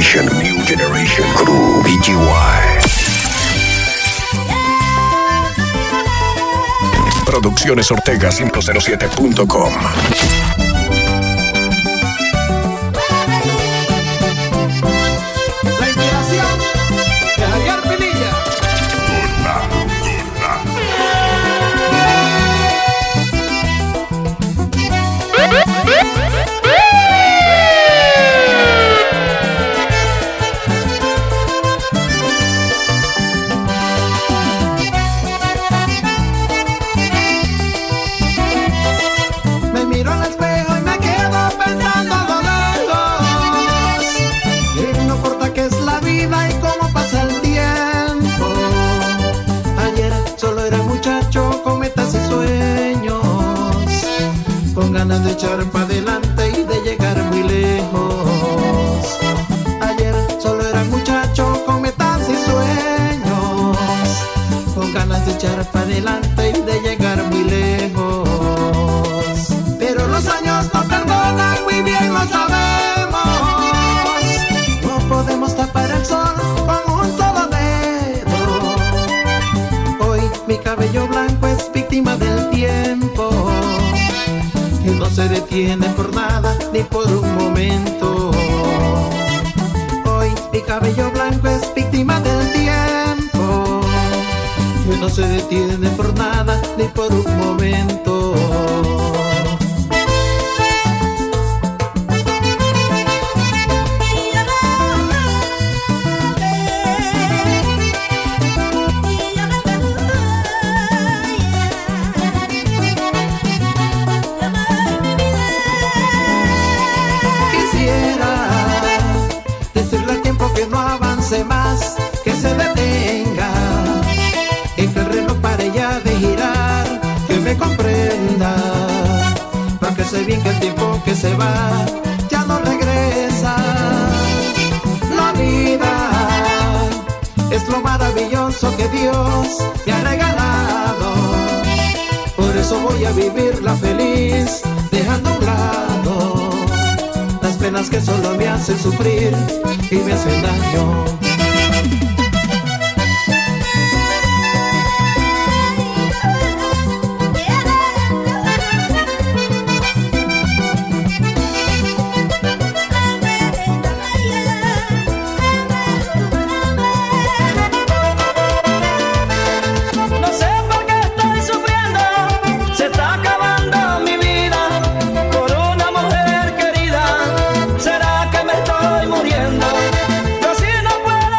New Generation Crew, BGY. Producciones Ortega 507.com. La inspiración de Javier Pinilla. Me miro al espejo y me quedo pensando a lo lejos. Y no importa qué es la vida y cómo pasa el tiempo. Ayer solo era muchacho con metas y sueños, con ganas de echar para adelante y de llegar muy lejos. Ayer solo era muchacho con metas y sueños, con ganas de echar para adelante y de llegar muy lejos. Pero los años no perdonan, muy bien lo sabemos. No podemos tapar el sol con un solo dedo. Hoy mi cabello blanco es víctima del tiempo, que no se detiene por nada ni por un momento. Hoy mi cabello blanco es víctima del tiempo, que no se detiene por nada ni por un momento. Más que se detenga y que el reloj pare ya de girar, que me comprenda, porque sé bien que el tiempo que se va ya no regresa. La vida es lo maravilloso que Dios me ha regalado, por eso voy a vivirla feliz, dejando a un lado las penas que solo me hacen sufrir y me hacen daño. Yo así no puedo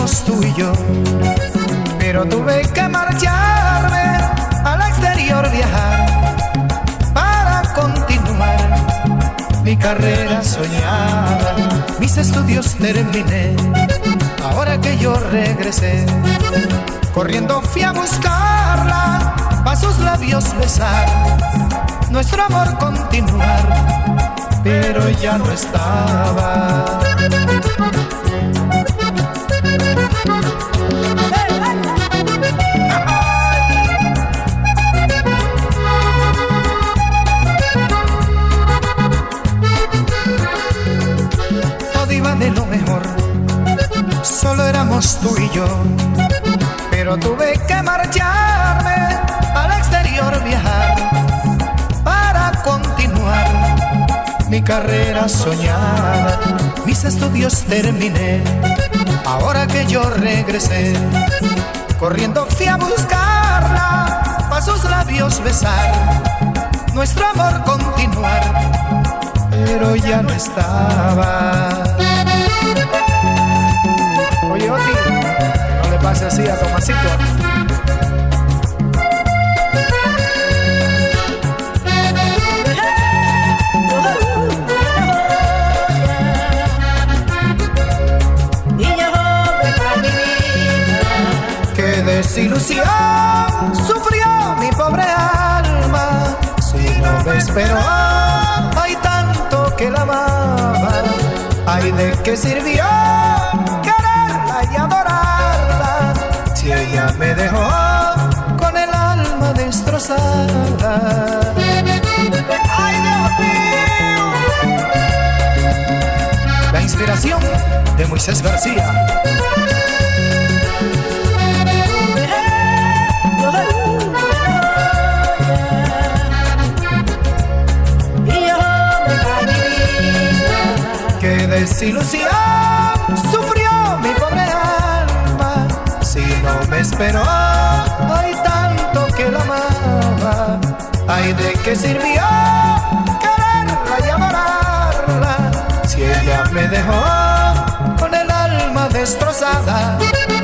éramos tú y yo, pero tuve que marcharme al exterior, viajar para continuar mi carrera soñada. Mis estudios terminé, ahora que yo regresé, corriendo fui a buscarla, pa' sus labios besar, nuestro amor continuar, pero ya no estaba. Todo iba de lo mejor, solo éramos tú y yo, pero tuve que marcharme al exterior, viajar para continuar mi carrera soñada. Mis estudios terminé, ahora que yo regresé, corriendo fui a buscarla, pa' sus labios besar, nuestro amor continuar, pero ya no estaba. Oye, Oti, no le pase así a Tomasito. Qué desilusión sufrió mi pobre alma, si no me esperó, hay tanto que la amaba. Ay, ¿de qué sirvió quererla y adorarla si ella me dejó con el alma destrozada? ¡Ay, Dios mío! La inspiración de Moisés García. Qué desilusión sufrió mi pobre alma, si no me esperó, hay tanto que la amaba. Ay, ¿de qué sirvió quererla y adorarla si ella me dejó con el alma destrozada?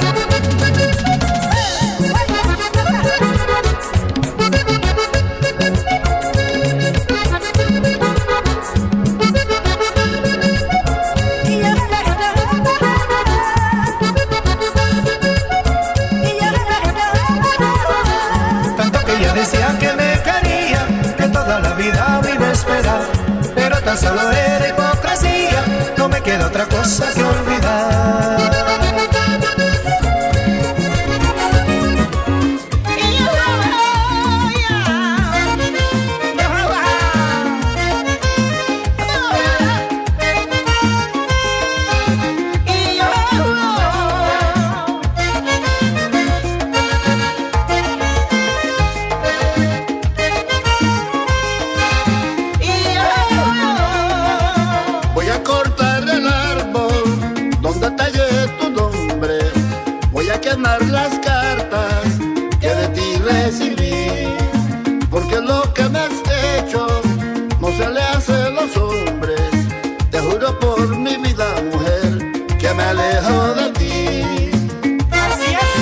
Decía que me quería, que toda la vida me iba a esperar, pero tan solo era hipocresía, no me queda otra cosa que olvidar. Las cartas que de ti recibí, porque lo que me has hecho no se le hace a los hombres. Te juro por mi vida, mujer, que me alejo de ti. Así es.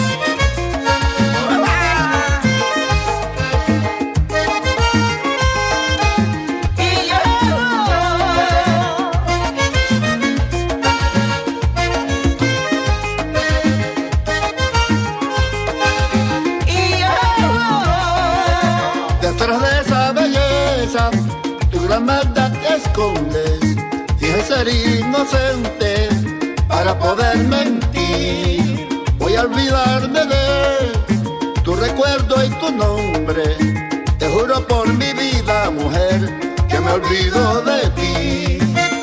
Tu gran maldad escondes, finges ser inocente para poder mentir. Voy a olvidarme de tu recuerdo y tu nombre. Te juro por mi vida, mujer, que me olvido de ti.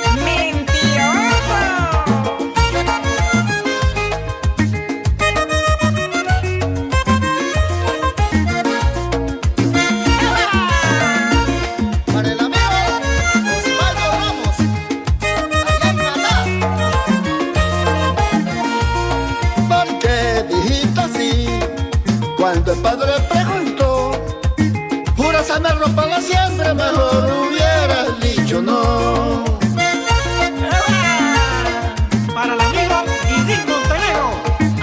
Cuando el padre preguntó, ¿juras amarlo para siempre? Mejor hubieras dicho no. Para el amigo Idris Montenegro.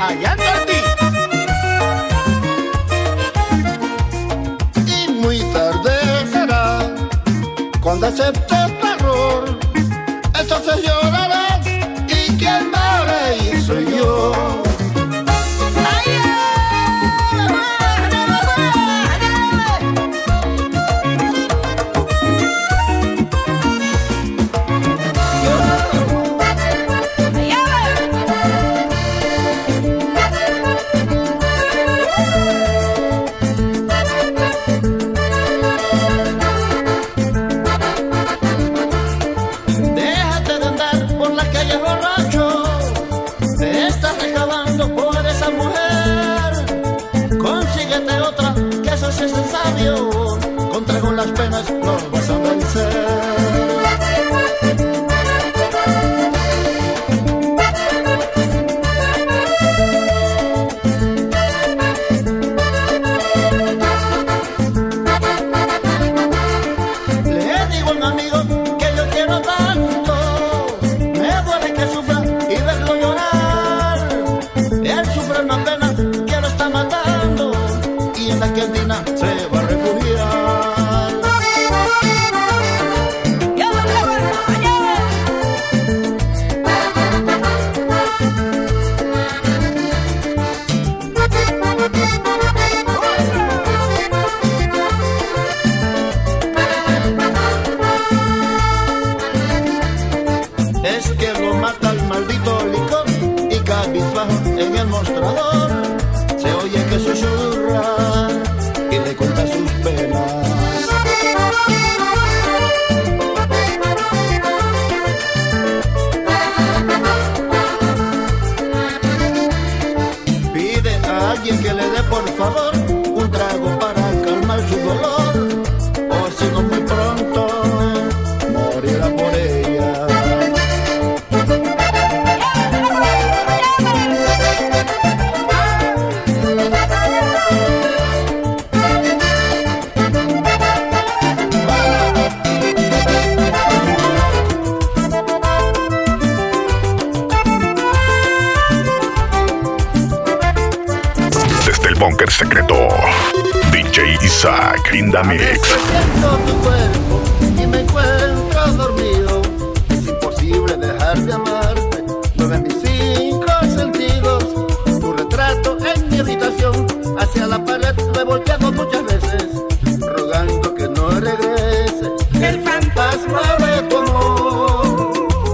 cuando aceptes tu error, entonces llorarás y quien va a reír soy yo. Las penas no vas a vencer. Le digo a un amigo que yo quiero tanto, me duele que sufra y verlo llorar. Él sufre una pena que lo está matando y en la Argentina se va a refugiar. Es que lo mata el maldito licor y cabizbajo en el mostrador se oye que susurra y le cuenta sus penas. Pide a alguien que le dé por favor un trago para calmar su dolor, o si no muy pronto morirá por ella. Búnker secreto, DJ Isaac in the mix. Siento tu cuerpo y me encuentro dormido. Es imposible dejar de amarte. Mueve mis 5 sentidos. Tu retrato en mi habitación. Hacia la pared lo he volteado muchas veces, rogando que no regrese el fantasma de tu amor.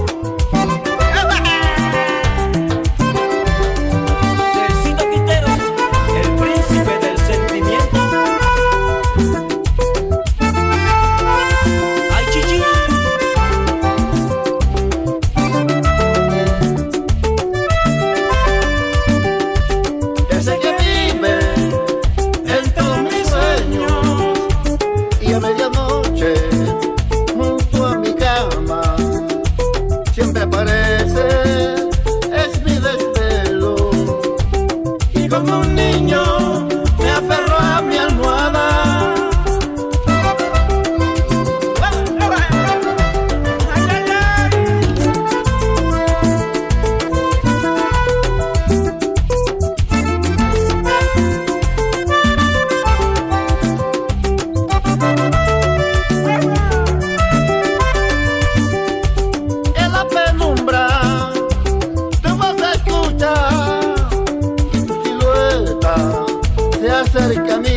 Cerca a mí,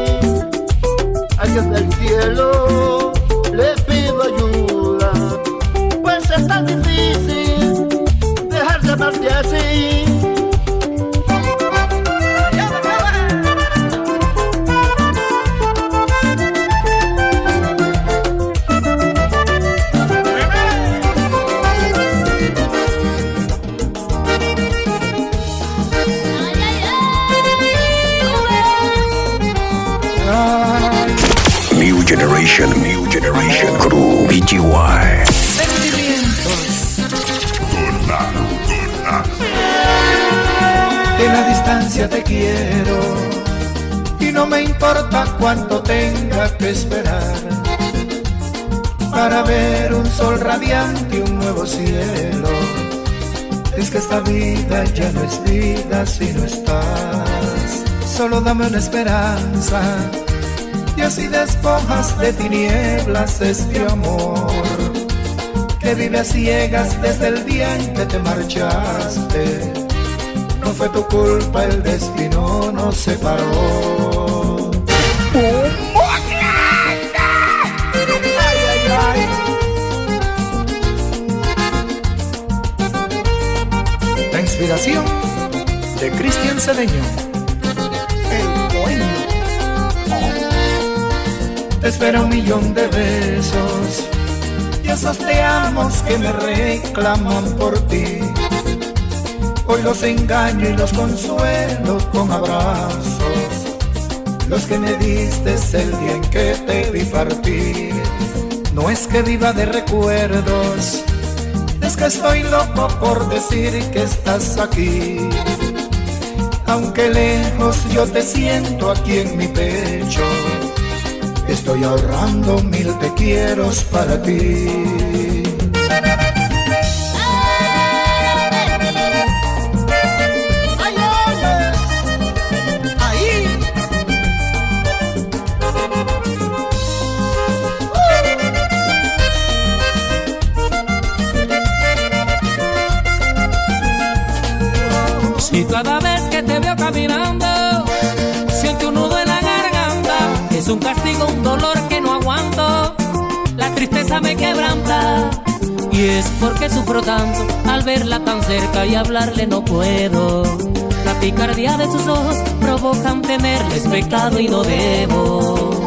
a Dios del cielo le pido ayuda, pues es tan difícil dejar de amarte así. New Generation Crew, BGY. En la distancia te quiero y no me importa cuánto tenga que esperar para ver un sol radiante y un nuevo cielo. Es que esta vida ya no es vida si no estás. Solo dame una esperanza y así despojas de tinieblas este amor que vive a ciegas desde el día en que te marchaste. No fue tu culpa, el destino nos separó. Ay, ay, ay. La inspiración de Cristian Cedeño, el poema. Te espera 1.000.000 de besos y esos te amos que me reclaman por ti. Hoy los engaño y los consuelo con abrazos, los que me diste el día en que te vi partir. No es que viva de recuerdos, es que estoy loco por decir que estás aquí. Aunque lejos yo te siento aquí en mi pecho, estoy ahorrando 1.000 te quieros para ti. Y cada vez que te veo caminando, siento un nudo en la garganta. Es un castigo, un dolor que no aguanto. La tristeza me quebranta. Y es porque sufro tanto al verla tan cerca y hablarle no puedo. La picardía de sus ojos provocan temerles pecado y no debo.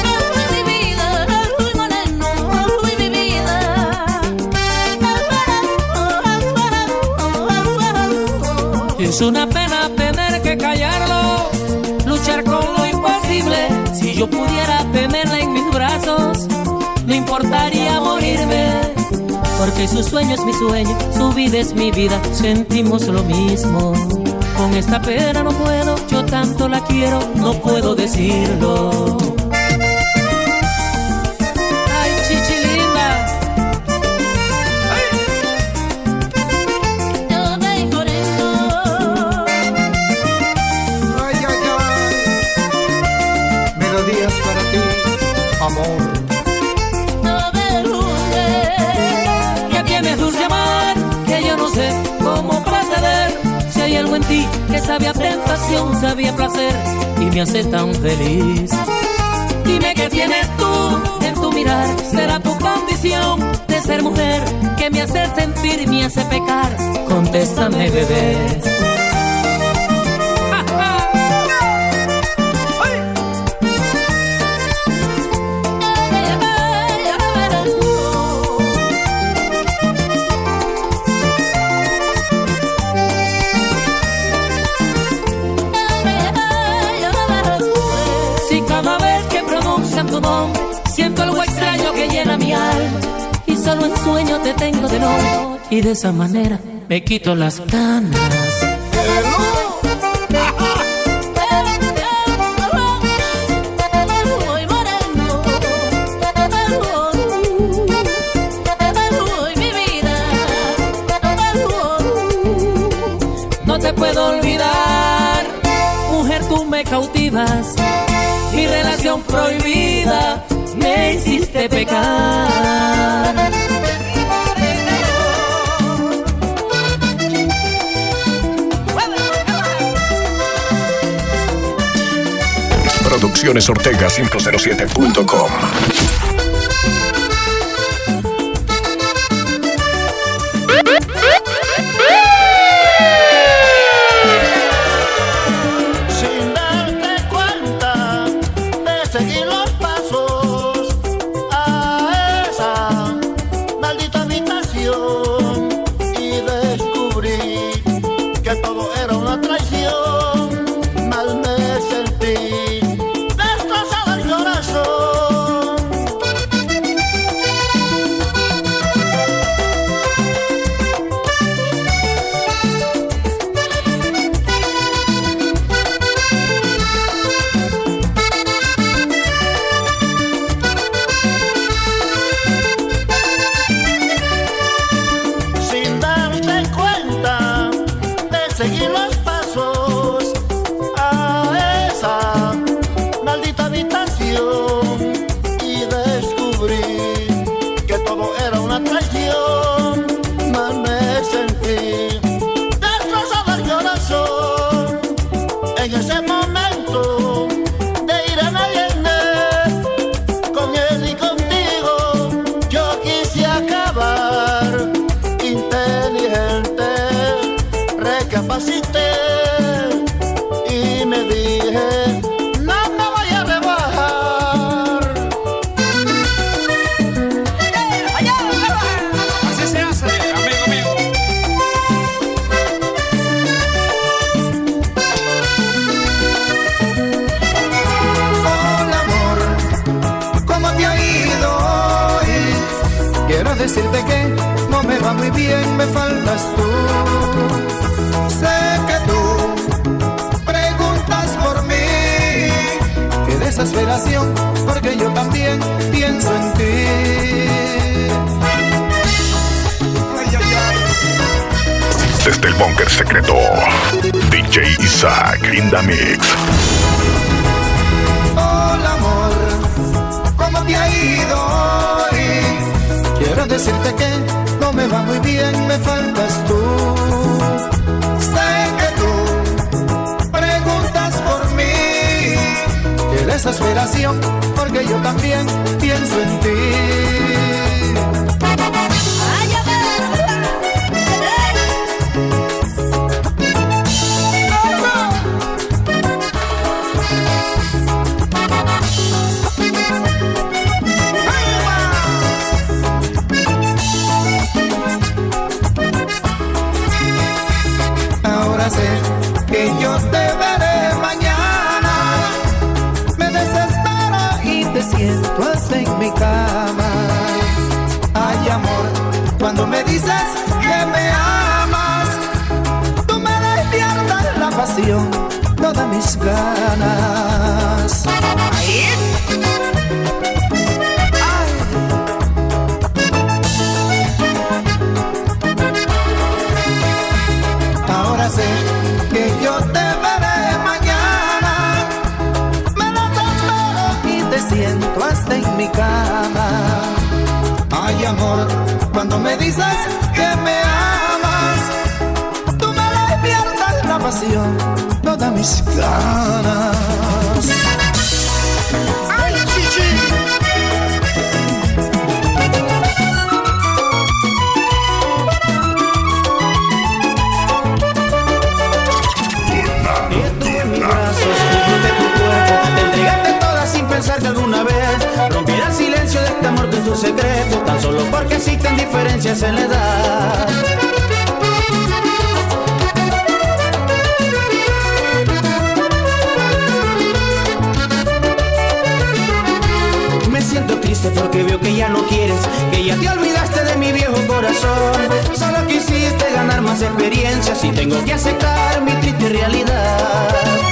Es una pena tener que callarlo, luchar con lo imposible. Si yo pudiera tenerla en mis brazos, no importaría morirme. Porque su sueño es mi sueño, su vida es mi vida, sentimos lo mismo. Con esta pena no puedo, yo tanto la quiero, no puedo decirlo. Ay, chichilinda. Para ti, amor. Que tienes dulce amor, que yo no sé cómo proceder. Si hay algo en ti que sabe a tentación, sabe a placer y me hace tan feliz. Dime qué tienes tú en tu mirar, será tu condición de ser mujer que me hace sentir y me hace pecar. Contéstame, bebé. Tu nombre, siento algo extraño que llena mi alma y solo en sueño te tengo de noche y de esa manera me quito las ganas. No te puedo olvidar, mujer, tú me cautivas. Mi relación prohibida me hiciste pecar. Producciones Ortega 507.com. Destrozado el corazón. descubrí que todo era una traición, mal me sentí destrozado el corazón. En ese momento de irme y irme, con él y contigo yo quise acabar. Inteligente recapacité y me dije, no me voy a rebajar. Así se hace, amigo mío. Hola amor, ¿cómo te ha ido hoy? Quiero decirte que no me va muy bien, me faltas tú. Sé que tú preguntas por mí, qué desesperación, porque yo también pienso en ti. Ay, ay, ay. Desde el búnker secreto, DJ Isaac in the mix. Hola amor, ¿cómo te ha ido hoy? Quiero decirte que no me va muy bien, me faltas tú. Sé que tú preguntas por mí, qué desesperación, porque yo también pienso en ti. Ahora sé que yo te veré mañana, me desespero y te siento hasta en mi cama. Ay amor, cuando me dices que me amas, tú me despiertas la pasión, todas mis ganas. Ahora sé que yo te veré mañana, me desespero y te siento hasta en mi cama. Ay amor, cuando me dices que me amas, tú me despiertas la pasión, todas mis ganas. Ay, chichi. Pensar que alguna vez rompiera el silencio de este amor que es un secreto, tan solo porque existen diferencias en la edad. Me siento triste porque veo que ya no quieres, que ya te olvidaste de mi viejo corazón. Solo quisiste ganar más experiencias y tengo que aceptar mi triste realidad.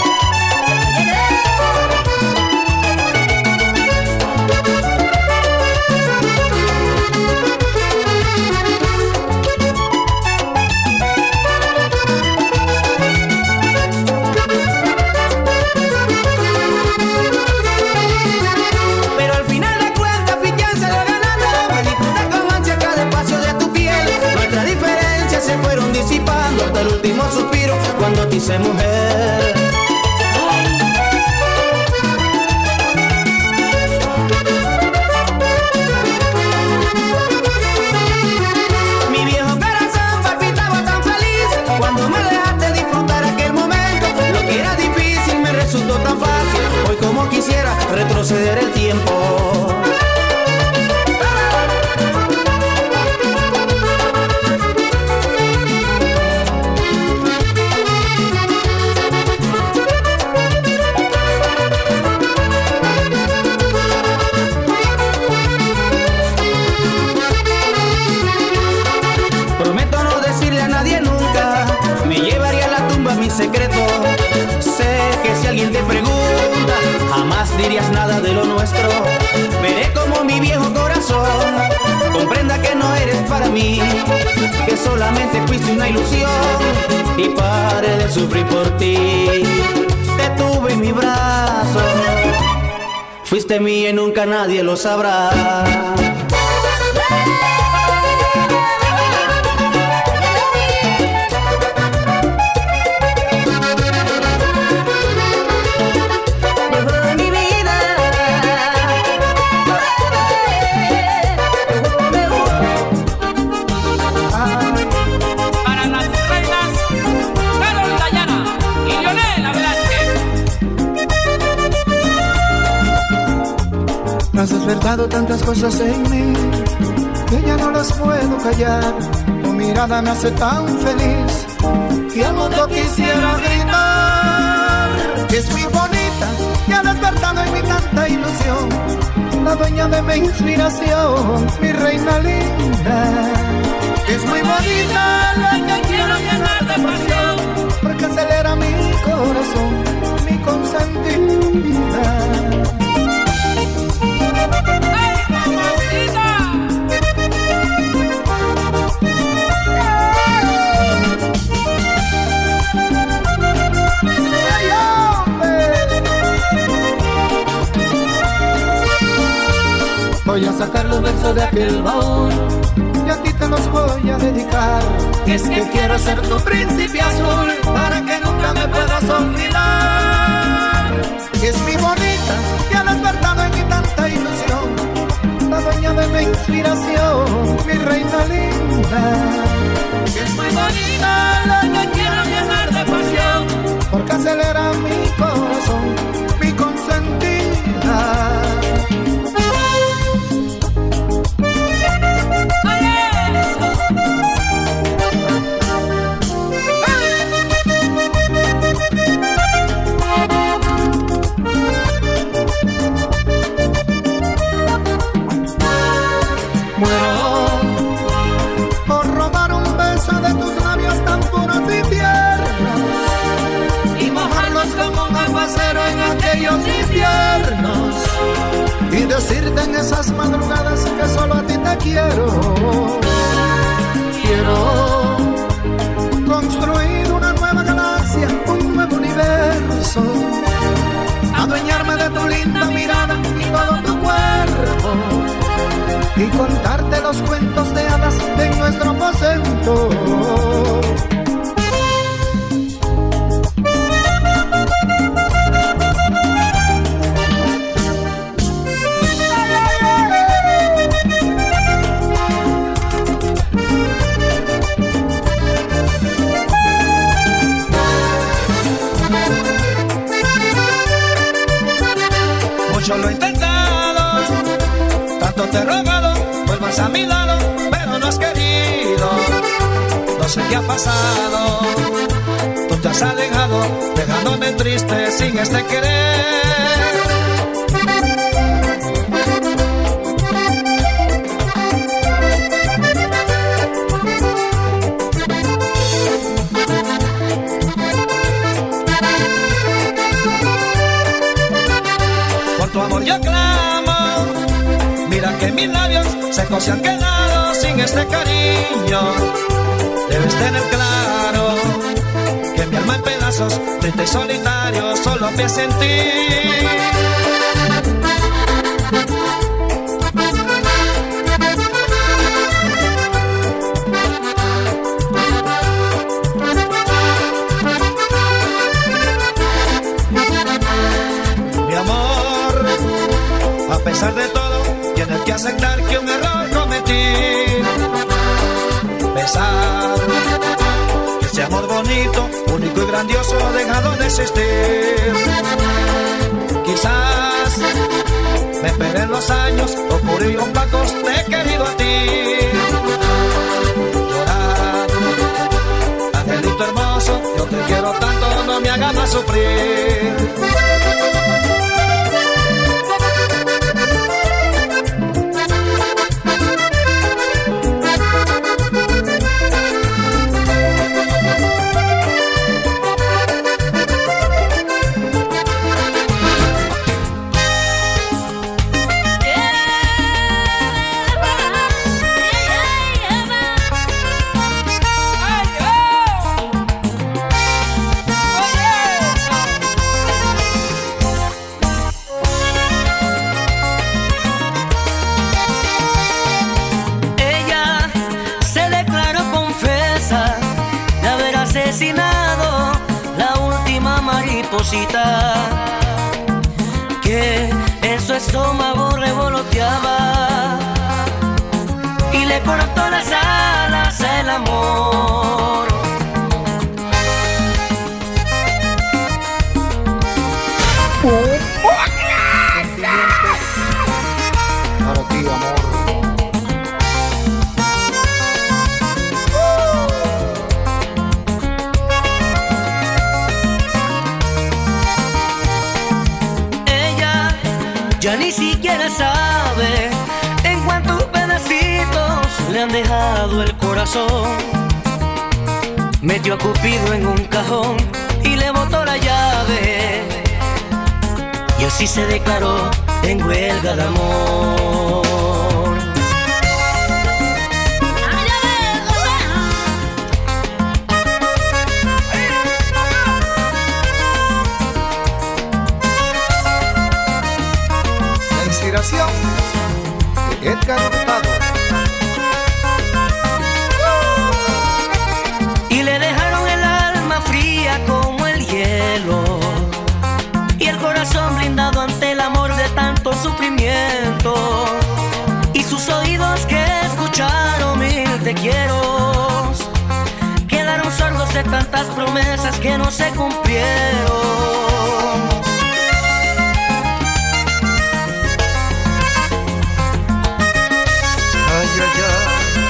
Hasta el último suspiro cuando te hice mujer. Mi viejo corazón palpitaba tan feliz cuando me dejaste disfrutar aquel momento. Lo que era difícil me resultó tan fácil. Hoy como quisiera retroceder el tiempo. Secreto. Sé que si alguien te pregunta, jamás dirías nada de lo nuestro. Veré como mi viejo corazón comprenda que no eres para mí, que solamente fuiste una ilusión y paré de sufrir por ti. Te tuve en mi brazo, Fuiste mía y nunca nadie lo sabrá. Has despertado tantas cosas en mí que ya no las puedo callar. Tu mirada me hace tan feliz que al mundo quisiera gritar. Es muy bonita y ha despertado en mí tanta ilusión, la dueña de mi inspiración, mi reina linda. Es muy bonita la que quiero llenar de pasión, porque acelera mi corazón, mi consentida. Voy a sacar los versos de aquel baúl y a ti te los voy a dedicar. Es que quiero ser tu príncipe azul para que nunca me puedas olvidar. Es mi bonita que ha despertado en mí tanta ilusión, la dueña de mi inspiración, mi reina linda. Es muy bonita la que quiero llenar de pasión, porque acelera mi corazón, mi consentida. Inviernos y decirte en esas madrugadas que solo a ti te quiero. Quiero construir una nueva galaxia, un nuevo universo, adueñarme de tu linda mirada y todo tu cuerpo, y contarte los cuentos de hadas en nuestro aposento. Yo lo he intentado, tanto te he rogado, vuelvas a mi lado, pero no has querido. No sé qué ha pasado, tú te has alejado, dejándome triste sin este querer. Tu amor yo clamo, mira que mis labios secos se han quedado sin este cariño. Debes tener claro que mi alma en pedazos, triste y solitario, solo piensa en ti. A pesar de todo, tienes que aceptar que un error cometí. Pensar que ese amor bonito, único y grandioso ha dejado de existir. Quizás me esperen los años, oscuros y opacos, te he querido a ti. Llorar, angelito hermoso, yo te quiero tanto, no me hagas más sufrir. mariposita que en su estómago revoloteaba y le cortó las alas al amor. Para ti, amor. Ella ya ni siquiera sabe en cuántos pedacitos le han dejado el corazón. Metió a Cupido en un cajón y le botó la llave, y así se declaró en huelga de amor. La inspiración de Edgar Hurtado. Y le dejaron el alma fría como el hielo y el corazón blindado ante el amor de tanto sufrimiento, y sus oídos que escucharon mil te quiero quedaron sordos de tantas promesas que no se cumplieron. Ay, ay, ay.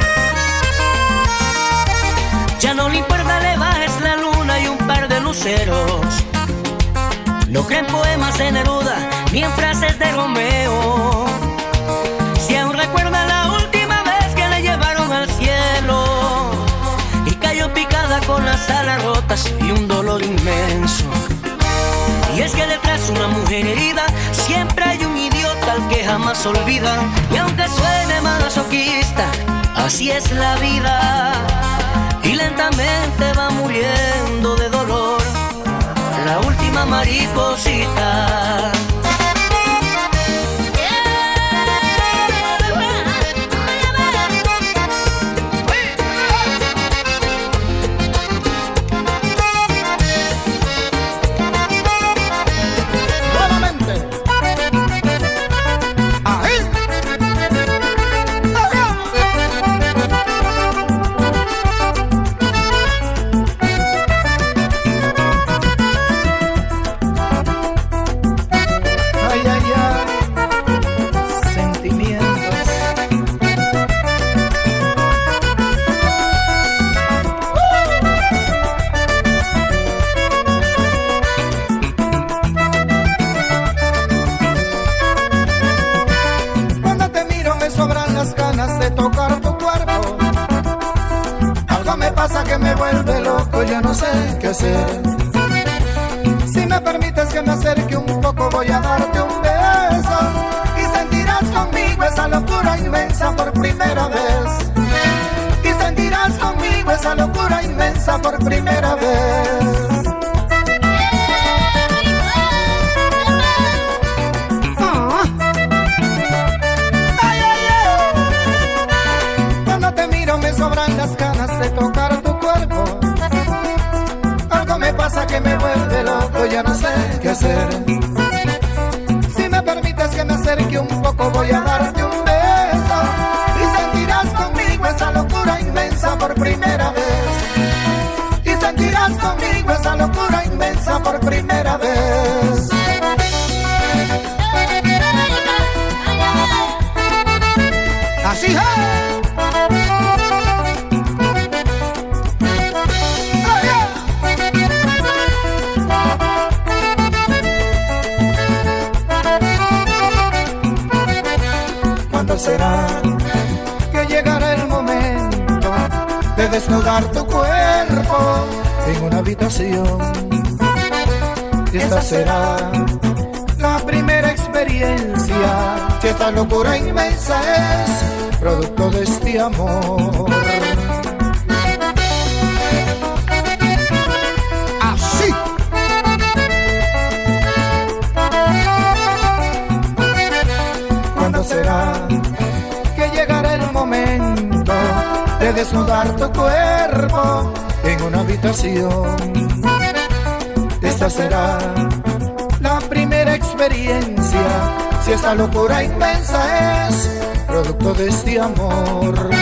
Ya no le importa, le bajes la luna y un par de luceros. No creen poemas de Neruda ni en frases de Romeo. Si aún recuerda la última vez que le llevaron al cielo y cayó picada con las alas rotas y un dolor inmenso. Y es que detrás de una mujer herida siempre hay un idiota al que jamás olvidan. Y aunque suene masoquista, así es la vida, y lentamente va muriendo de dolor la última mariposita. Nuevamente. Ahí. Ay, ay, ay. Sentimientos. Cuando te miro me sobran las ganas de tocar tu cuerpo. Algo me pasa que me vuelve loco, ya no sé qué hacer. Si me permites que me acerque un poco, voy a darte un beso y sentirás conmigo esa locura inmensa por primera vez. Y sentirás conmigo esa locura inmensa por primera vez. Ay, ay, ay. Cuando te miro me sobran las ganas de tocar tu cuerpo. Algo me pasa que me vuelve loco, ya no sé qué hacer. Si me permites que me acerque un poco, voy a darte un beso y sentirás conmigo esa locura inmensa por primera vez. Y sentirás conmigo esa locura inmensa por primera vez. Así es. ¿Cuándo será que llegará el momento de desnudar tu cuerpo en una habitación? Esta será la primera experiencia, si esta locura inmensa es producto de este amor. Así. ¿Cuándo será que llegará el momento de desnudar tu cuerpo en una habitación? esta será la primera experiencia, si esta locura inmensa es producto de este amor.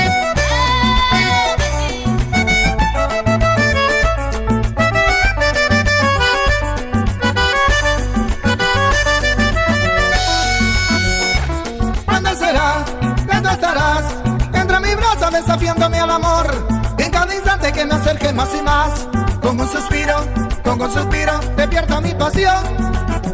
¿Cuándo será? ¿Cuándo estarás? Entre mi brazo desafiándome al amor, en cada instante que me acerque más y más. Con un suspiro, despierta mi pasión.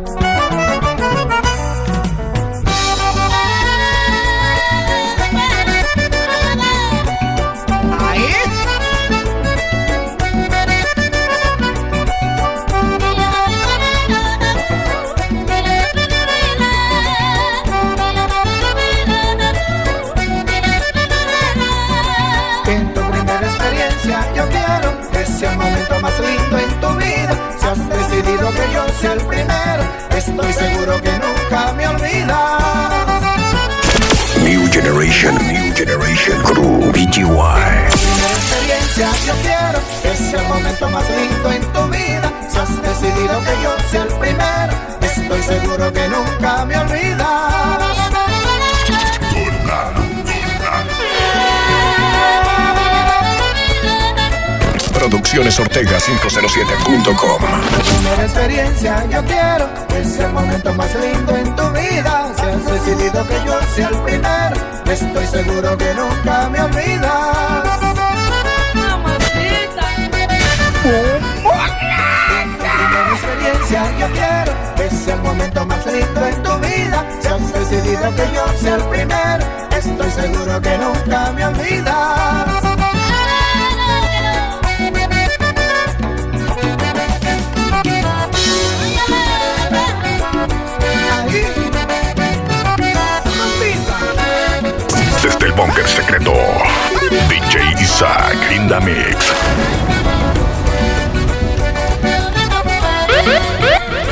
Sea el momento más lindo en tu vida, si has decidido que yo sea el primero, estoy seguro que nunca me olvidas. New Generation Crew BGY. Primera experiencia yo quiero que sea el momento más lindo en tu vida, si has decidido que yo sea el primero, estoy seguro que nunca me olvidas. Produccionesortega507.com. Primera experiencia yo quiero que sea el momento más lindo en tu vida, si has decidido que yo sea el primero, estoy seguro que nunca me olvidas. Mamacita. Primera experiencia yo quiero que sea el momento más lindo en tu vida, si has decidido que yo sea el primero, estoy seguro que nunca me olvidas. Desde el búnker secreto, DJ Isaac in the mix.